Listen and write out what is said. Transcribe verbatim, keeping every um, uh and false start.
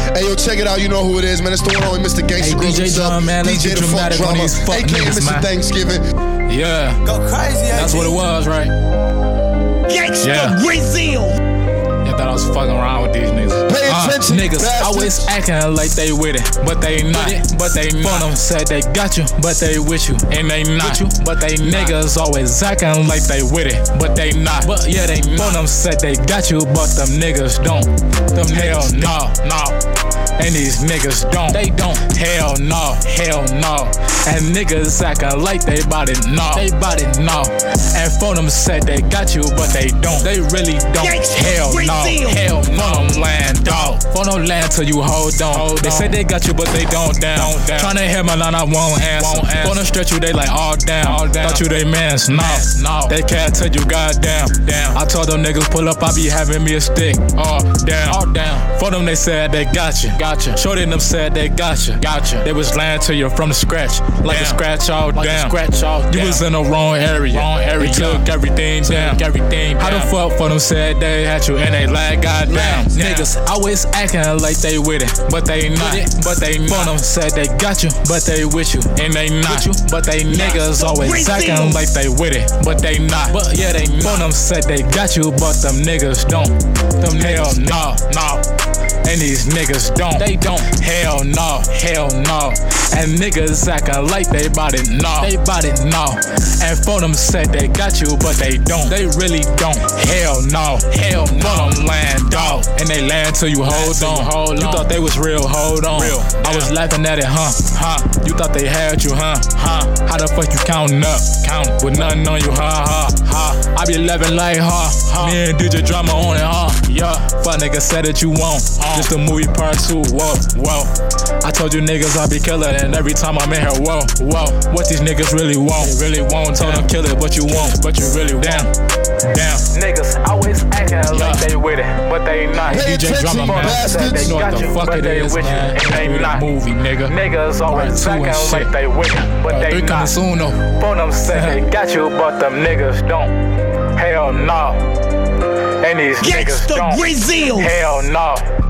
Hey, yo, check it out. You know who it is, man. It's the one only Mister Gangsta Hey, Grills D J himself. Drum, man. D Let's J get the Funk dramatic on Drummer, these fuck A K A niggas, Mister man. Thanksgiving. Yeah. Go crazy, That's what it was, right? Gangsta Yeah. Brazil. You thought I was fucking around with these niggas. Pay Uh, attention, niggas bastards. always acting like they with it, but they not. But they not. Them said they got you, but they with you, and they not. You, but they niggas always acting like they with it, but they not. But yeah, they not. Them said they got you, but them niggas don't. Them hell no, no. And these niggas don't. They don't. Hell no, hell no. And niggas acting like they bout it, no. They bout it, no. And for them said they got you, but they don't. They really don't. Hell no, hell no. For them land, dog. For them land till you hold on. Hold they on. Say they got you, but they don't down. down. Tryna hit my line, I won't answer. Won't answer. For them stretch you, they like all down. All down. Thought you they mans, no. no. They can't tell you goddamn. Damn. I told them niggas pull up, I be having me a stick. Oh, down. All down. For them they said they got you. Gotcha. Shorty them said they got you. Gotcha. They was lying to you from the scratch. Like damn. a scratch all like down. Scratch all you down. Was in the wrong area. Wrong area. They took everything down. Took everything down. How the fuck for them said they had you and they like goddamn. Niggas always acting like they with it, but they not. But they not. For them said they got you, but they with you, and they not. You, but they niggas always acting like they with it, but they not. But yeah, they not. For them said they got you, but them niggas don't. Them hell no, no. And these niggas don't. They don't. Hell no, hell no. And niggas acting like they bout it, no. They bout it, no. And for them said they got you, but they don't. They really don't. Hell no, hell no. For them land, dog. And they land till you hold on. Hold you on. Thought they was real, hold on. Real. I was laughing at it, huh? Huh? You thought they had you, huh? Huh? How the fuck you counting up? Count with nothing on you, huh? Huh? Huh? I be laughing like, huh? Huh? Me and D J Drama on it, huh? Yeah. Fuck nigga said that you won't. Uh. Just a movie part two, whoa, whoa. I told you niggas I be killer, and every time I'm in here, whoa, whoa. What these niggas really want? They really want. Told them kill it, but you won't. But you really damn, damn. Niggas always acting yeah. like they with it, but they not. Pay D J Drama, man. They know what the fuck it is, man. They not. Movie, nigga. Niggas always acting like they with it, but they not. Soon, though. For them say they got you, but them niggas don't. Hell no. And these niggas don't. Brazil. Hell no.